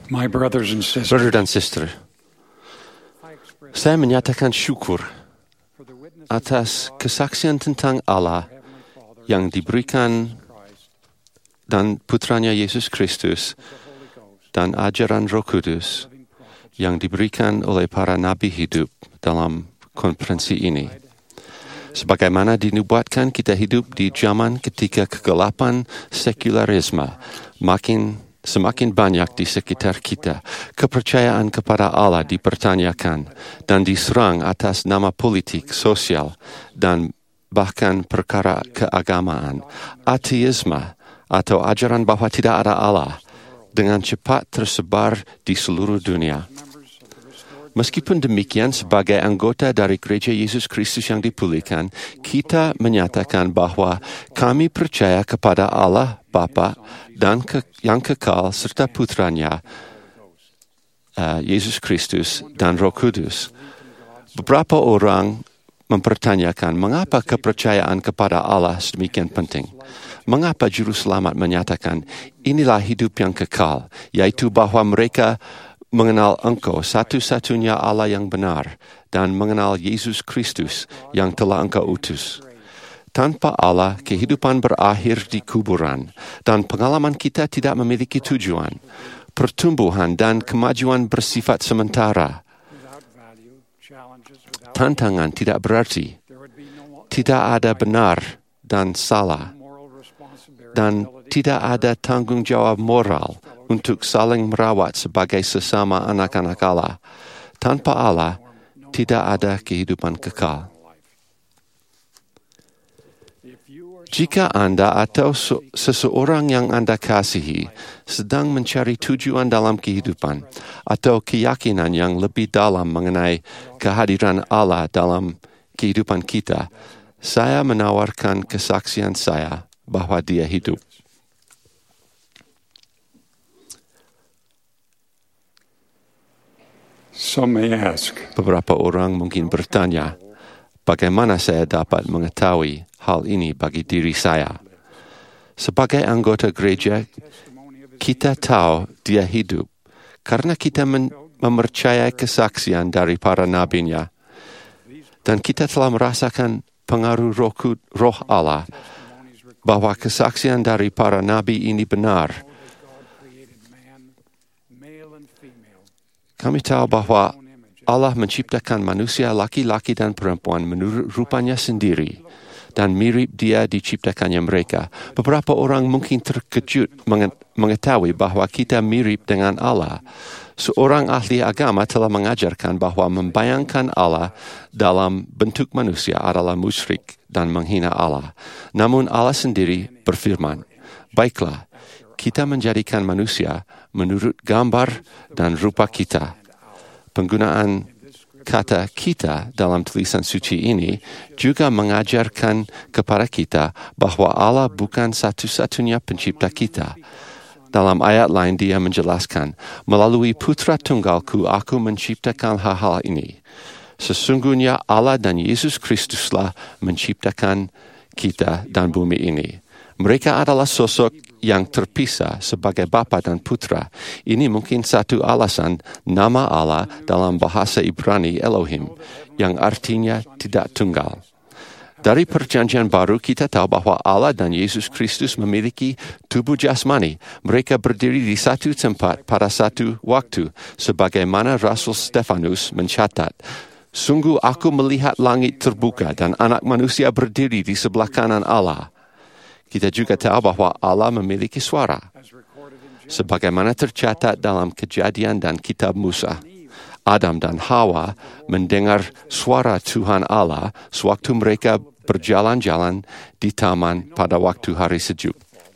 My brothers and Brother sisters, dan sister, saya menyatakan syukur atas kesaksian tentang Allah yang diberikan dan putranya Yesus Kristus dan ajaran Roh Kudus yang diberikan oleh para nabi hidup dalam konferensi ini. Sebagaimana dinubuatkan, kita hidup di zaman ketika kegelapan sekularisme semakin banyak di sekitar kita. Kepercayaan kepada Allah dipertanyakan dan diserang atas nama politik, sosial, dan bahkan perkara keagamaan. Ateisme atau ajaran bahwa tidak ada Allah dengan cepat tersebar di seluruh dunia. Meskipun demikian, sebagai anggota dari Gereja Yesus Kristus yang dipulihkan, kita menyatakan bahwa kami percaya kepada Allah Bapa dan yang kekal serta putranya Yesus Kristus dan Roh Kudus. Beberapa orang mempertanyakan mengapa kepercayaan kepada Allah sedemikian penting. Mengapa Juru Selamat menyatakan inilah hidup yang kekal, yaitu bahwa mereka mengenal Engkau satu-satunya Allah yang benar dan mengenal Yesus Kristus yang telah Engkau utus. Tanpa Allah, kehidupan berakhir di kuburan dan pengalaman kita tidak memiliki tujuan. Pertumbuhan dan kemajuan bersifat sementara. Tantangan tidak berarti. Tidak ada benar dan salah. Dan tidak ada tanggung jawab moral untuk saling merawat sebagai sesama anak-anak Allah. Tanpa Allah, tidak ada kehidupan kekal. Jika Anda atau seseorang yang Anda kasihi sedang mencari tujuan dalam kehidupan atau keyakinan yang lebih dalam mengenai kehadiran Allah dalam kehidupan kita, saya menawarkan kesaksian saya bahwa Dia hidup. some may ask, Beberapa orang mungkin bertanya, bagaimana saya dapat mengetahui hal ini bagi diri saya? Sebagai anggota gereja, kita tahu Dia hidup karena kita mempercayai kesaksian dari para nabinya. Dan kita telah merasakan pengaruh roh Allah bahwa kesaksian dari para nabi ini benar. Kami tahu bahwa Allah menciptakan manusia laki-laki dan perempuan menurut rupanya sendiri dan mirip Dia diciptakannya mereka. Beberapa orang mungkin terkejut mengetahui bahwa kita mirip dengan Allah. Seorang ahli agama telah mengajarkan bahwa membayangkan Allah dalam bentuk manusia adalah musyrik dan menghina Allah. Namun Allah sendiri berfirman, "Baiklah, kita menjadikan manusia menurut gambar dan rupa kita." Penggunaan kata kita dalam tulisan suci ini juga mengajarkan kepada kita bahwa Allah bukan satu-satunya pencipta kita. Dalam ayat lain Dia menjelaskan, "Melalui Putra Tunggalku aku menciptakan hal-hal ini." Sesungguhnya Allah dan Yesus Kristuslah menciptakan kita dan bumi ini. Mereka adalah sosok yang terpisah sebagai Bapa dan Putra. Ini mungkin satu alasan nama Allah dalam bahasa Ibrani Elohim, yang artinya tidak tunggal. Dari Perjanjian Baru kita tahu bahwa Allah dan Yesus Kristus memiliki tubuh jasmani. Mereka berdiri di satu tempat pada satu waktu, sebagaimana Rasul Stefanus mencatat, "Sungguh aku melihat langit terbuka dan anak manusia berdiri di sebelah kanan Allah." Kita juga tahu bahwa Allah memiliki suara, sebagaimana tercatat dalam Kejadian dan Kitab Musa. Adam dan Hawa mendengar suara Tuhan Allah sewaktu mereka berjalan-jalan di taman pada waktu hari sejuk.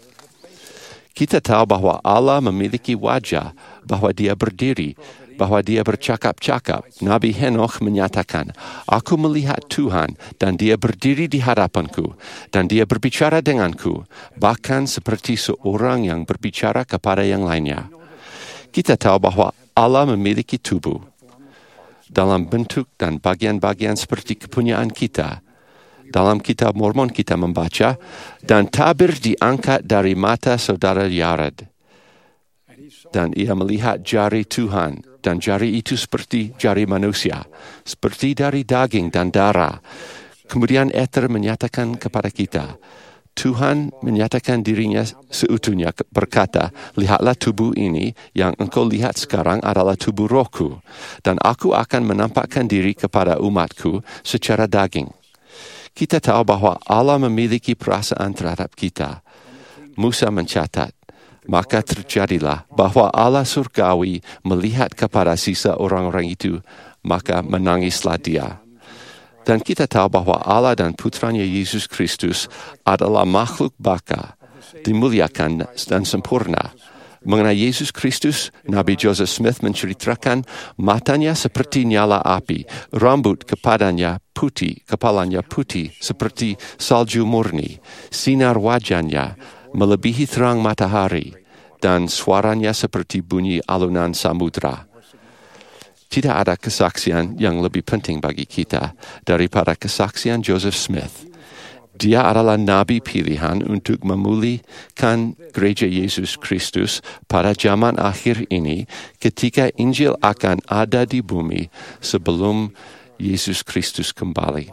Kita tahu bahwa Allah memiliki wajah, bahwa Dia berdiri, bahwa Dia bercakap-cakap. Nabi Henokh menyatakan, "Aku melihat Tuhan dan Dia berdiri di hadapanku dan Dia berbicara denganku, bahkan seperti seorang yang berbicara kepada yang lainnya." Kita tahu bahwa Allah memiliki tubuh dalam bentuk dan bagian-bagian seperti kepunyaan kita. Dalam Kitab Mormon kita membaca, "Dan tabir diangkat dari mata saudara Yared." Dan ia melihat jari Tuhan, dan jari itu seperti jari manusia, seperti dari daging dan darah. Kemudian Ether menyatakan kepada kita, Tuhan menyatakan dirinya seutuhnya berkata, lihatlah tubuh ini yang engkau lihat sekarang adalah tubuh rohku, dan aku akan menampakkan diri kepada umatku secara daging. Kita tahu bahwa Allah memiliki perasaan terhadap kita. Musa mencatat, maka terjadilah bahwa Allah surgawi melihat kepada sisa orang-orang itu, maka menangislah dia. Dan kita tahu bahwa Allah dan putranya Yesus Kristus adalah makhluk baka, dimuliakan dan sempurna. Mengenai Yesus Kristus, Nabi Joseph Smith menceritakan matanya seperti nyala api, rambut kepalanya putih seperti salju murni, sinar wajahnya melebihi terang matahari, dan suaranya seperti bunyi alunan samudra. Tidak ada kesaksian yang lebih penting bagi kita daripada kesaksian Joseph Smith. Dia adalah nabi pilihan untuk memulihkan gereja Yesus Kristus pada zaman akhir ini ketika Injil akan ada di bumi sebelum Yesus Kristus kembali.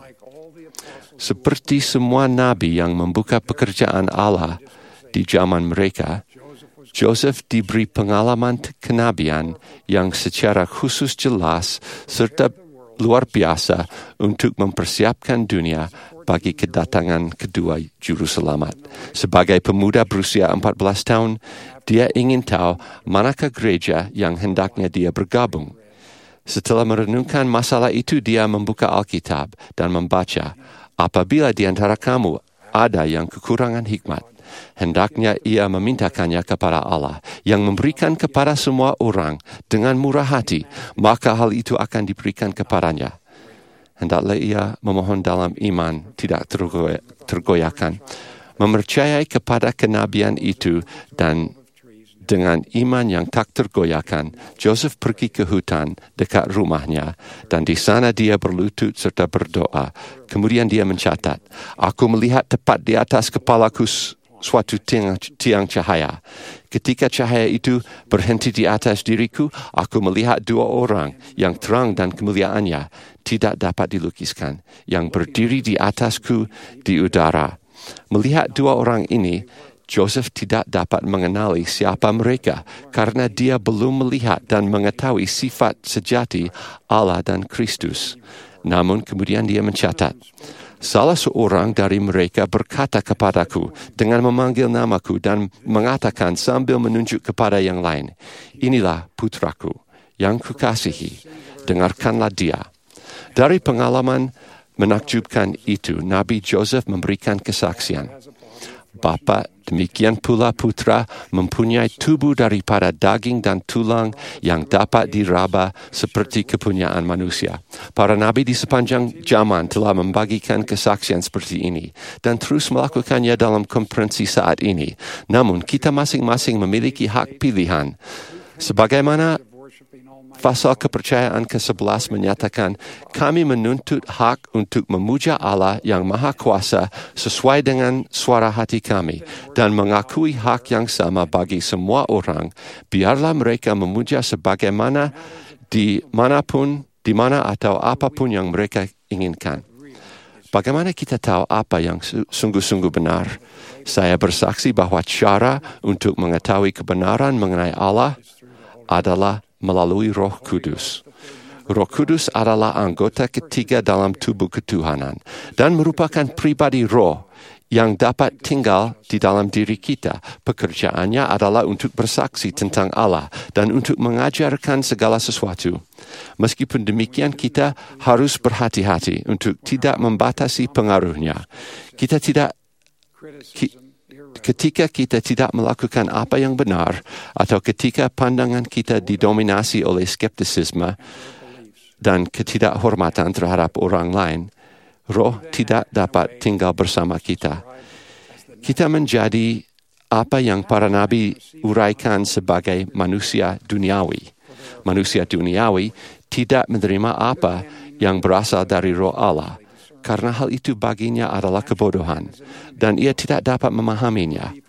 Seperti semua nabi yang membuka pekerjaan Allah di zaman mereka, Joseph diberi pengalaman kenabian yang secara khusus jelas serta luar biasa untuk mempersiapkan dunia bagi kedatangan kedua juru selamat. Sebagai pemuda berusia 14 tahun, dia ingin tahu manakah gereja yang hendaknya dia bergabung. Setelah merenungkan masalah itu, dia membuka Alkitab dan membaca, apabila di antara kamu ada yang kekurangan hikmat, hendaknya ia memintakannya kepada Allah yang memberikan kepada semua orang dengan murah hati, maka hal itu akan diberikan kepadanya. Hendaklah ia memohon dalam iman tidak tergoyahkan, mempercayai kepada kenabian itu, dan dengan iman yang tak tergoyahkan, Joseph pergi ke hutan dekat rumahnya, dan di sana dia berlutut serta berdoa. Kemudian dia mencatat, aku melihat tepat di atas kepalaku suatu tiang cahaya. Ketika cahaya itu berhenti di atas diriku, aku melihat dua orang yang terang dan kemuliaannya tidak dapat dilukiskan, yang berdiri di atasku di udara. Melihat dua orang ini, Joseph tidak dapat mengenali siapa mereka karena dia belum melihat dan mengetahui sifat sejati Allah dan Kristus. Namun kemudian dia mencatat, salah seorang dari mereka berkata kepadaku dengan memanggil namaku dan mengatakan sambil menunjuk kepada yang lain, inilah putraku yang kukasihi, dengarkanlah dia. Dari pengalaman menakjubkan itu, Nabi Joseph memberikan kesaksian. Bapa, demikian pula putra mempunyai tubuh daripada daging dan tulang yang dapat diraba seperti kepunyaan manusia. Para nabi di sepanjang zaman telah membagikan kesaksian seperti ini dan terus melakukannya dalam konferensi saat ini. Namun kita masing-masing memiliki hak pilihan. Sebagaimana pasal kepercayaan ke-11 menyatakan, kami menuntut hak untuk memuja Allah yang Maha Kuasa sesuai dengan suara hati kami dan mengakui hak yang sama bagi semua orang. Biarlah mereka memuja sebagaimana di mana atau apapun yang mereka inginkan. Bagaimana kita tahu apa yang sungguh-sungguh benar? Saya bersaksi bahwa cara untuk mengetahui kebenaran mengenai Allah adalah melalui Roh Kudus. Roh Kudus adalah anggota ketiga dalam tubuh ketuhanan dan merupakan pribadi roh yang dapat tinggal di dalam diri kita. Pekerjaannya adalah untuk bersaksi tentang Allah dan untuk mengajarkan segala sesuatu. Meskipun demikian, kita harus berhati-hati untuk tidak membatasi pengaruhnya. Ketika kita tidak melakukan apa yang benar, atau ketika pandangan kita didominasi oleh skeptisisme dan ketidakhormatan terhadap orang lain, roh tidak dapat tinggal bersama kita. Kita menjadi apa yang para nabi uraikan sebagai manusia duniawi. Manusia duniawi tidak menerima apa yang berasal dari roh Allah, karena hal itu baginya adalah kebodohan, dan ia tidak dapat memahaminya.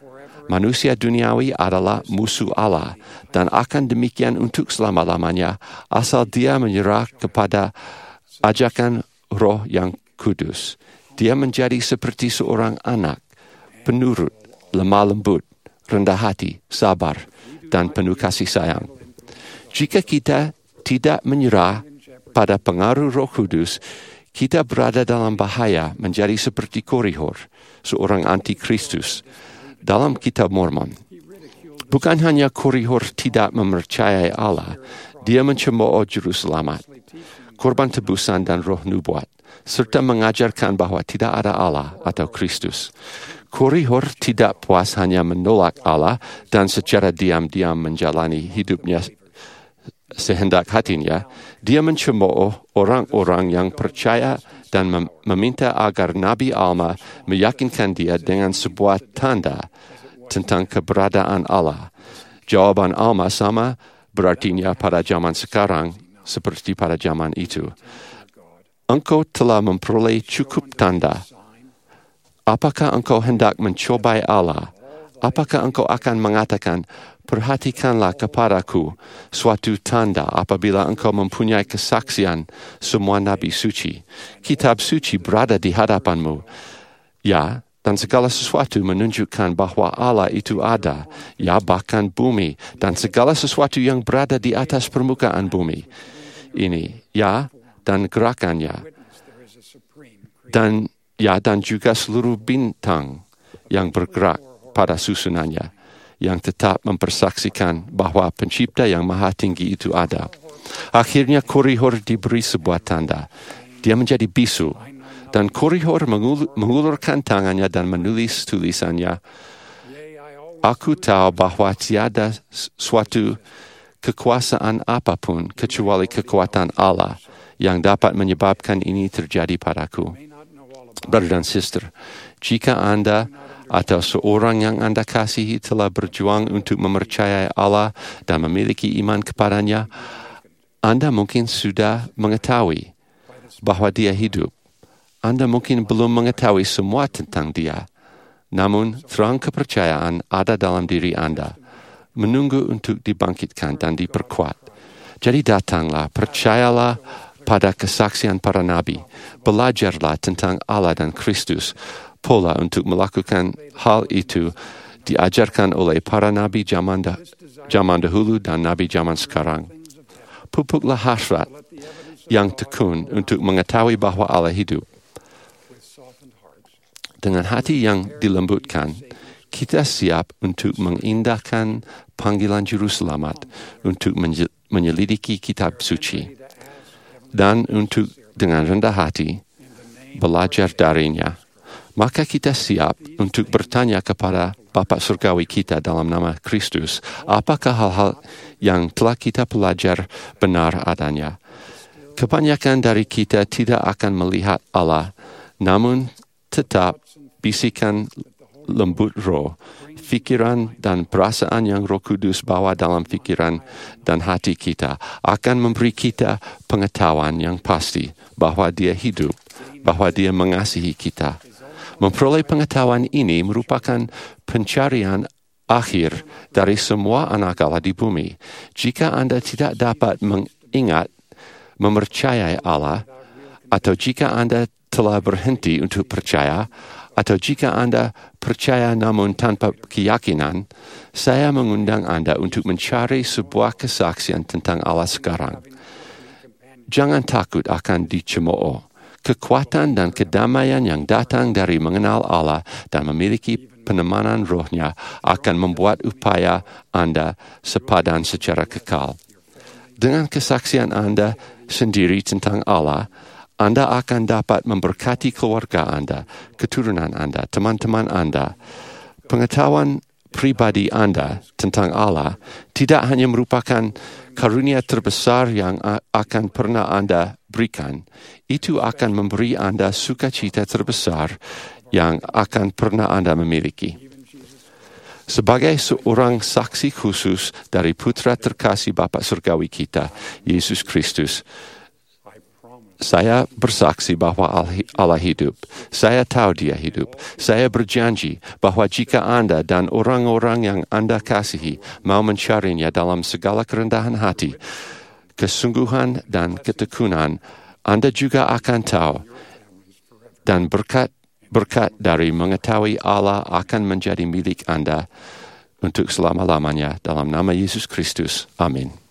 Manusia duniawi adalah musuh Allah dan akan demikian untuk selama-lamanya asal dia menyerah kepada ajakan Roh yang Kudus. Dia menjadi seperti seorang anak, penurut, lemah lembut, rendah hati, sabar, dan penuh kasih sayang. Jika kita tidak menyerah pada pengaruh Roh Kudus, kita berada dalam bahaya menjadi seperti Korihor, seorang antikristus dalam kitab Mormon. Bukan hanya Korihor tidak mempercayai Allah, dia mencemooh juru selamat, korban tebusan dan roh nubuat, serta mengajarkan bahwa tidak ada Allah atau Kristus. Korihor tidak puas hanya menolak Allah dan secara diam-diam menjalani hidupnya sehendak hatinya. Dia mencemooh orang-orang yang percaya dan meminta agar Nabi Alma meyakinkan dia dengan sebuah tanda tentang keberadaan Allah. Jawaban Alma sama berartinya pada zaman sekarang seperti pada zaman itu. Engkau telah memperoleh cukup tanda. Apakah engkau hendak mencobai Allah? Apakah engkau akan mengatakan, perhatikanlah kepadaku suatu tanda apabila engkau mempunyai kesaksian semua nabi suci. Kitab suci berada di hadapanmu. Ya, dan segala sesuatu menunjukkan bahwa Allah itu ada. Ya, bahkan bumi dan segala sesuatu yang berada di atas permukaan bumi ini. Ya, dan gerakannya. Dan juga seluruh bintang yang bergerak pada susunannya, yang tetap mempersaksikan bahwa pencipta yang maha tinggi itu ada. Akhirnya Korihor diberi sebuah tanda. Dia menjadi bisu. Dan Korihor mengulurkan tangannya dan menulis tulisannya, aku tahu bahwa tiada suatu kekuasaan apapun kecuali kekuatan Allah yang dapat menyebabkan ini terjadi padaku. Brother dan sister, jika Anda atau seorang yang Anda kasihi telah berjuang untuk mempercayai Allah dan memiliki iman kepadanya, Anda mungkin sudah mengetahui bahwa dia hidup. Anda mungkin belum mengetahui semua tentang dia. Namun, terang kepercayaan ada dalam diri Anda, menunggu untuk dibangkitkan dan diperkuat. Jadi datanglah, percayalah pada kesaksian para nabi. Belajarlah tentang Allah dan Kristus. Pola untuk melakukan hal itu diajarkan oleh para nabi zaman dahulu dan nabi zaman sekarang. Pupuklah hasrat yang tekun untuk mengetahui bahwa Allah hidup. Dengan hati yang dilembutkan, kita siap untuk mengindahkan panggilan Juru Selamat untuk menyelidiki kitab suci dan untuk dengan rendah hati belajar darinya. Maka kita siap untuk bertanya kepada Bapa Surgawi kita dalam nama Kristus, apakah hal-hal yang telah kita pelajar benar adanya. Kebanyakan dari kita tidak akan melihat Allah, namun tetap bisikan lembut roh, fikiran dan perasaan yang Roh Kudus bawa dalam fikiran dan hati kita akan memberi kita pengetahuan yang pasti bahwa Dia hidup, bahwa Dia mengasihi kita. Memperoleh pengetahuan ini merupakan pencarian akhir dari semua anak Allah di bumi. Jika Anda tidak dapat mengingat, mempercayai Allah, atau jika Anda telah berhenti untuk percaya, atau jika Anda percaya namun tanpa keyakinan, saya mengundang Anda untuk mencari sebuah kesaksian tentang Allah sekarang. Jangan takut akan dicemooh. Kekuatan dan kedamaian yang datang dari mengenal Allah dan memiliki penemanan rohnya akan membuat upaya Anda sepadan secara kekal. Dengan kesaksian Anda sendiri tentang Allah, Anda akan dapat memberkati keluarga Anda, keturunan Anda, teman-teman Anda. Pengetahuan pribadi Anda tentang Allah tidak hanya merupakan karunia terbesar yang akan pernah Anda berikan. Itu akan memberi Anda sukacita terbesar yang akan pernah Anda miliki. Sebagai seorang saksi khusus dari Putra terkasih Bapa Surgawi kita, Yesus Kristus, Saya bersaksi bahwa Allah hidup. Saya tahu Dia hidup. Saya berjanji bahwa jika Anda dan orang-orang yang Anda kasihi mau mencarinya dalam segala kerendahan hati, kesungguhan dan ketekunan, Anda juga akan tahu. Dan berkat dari mengetahui Allah akan menjadi milik Anda untuk selama-lamanya dalam nama Yesus Kristus. Amin.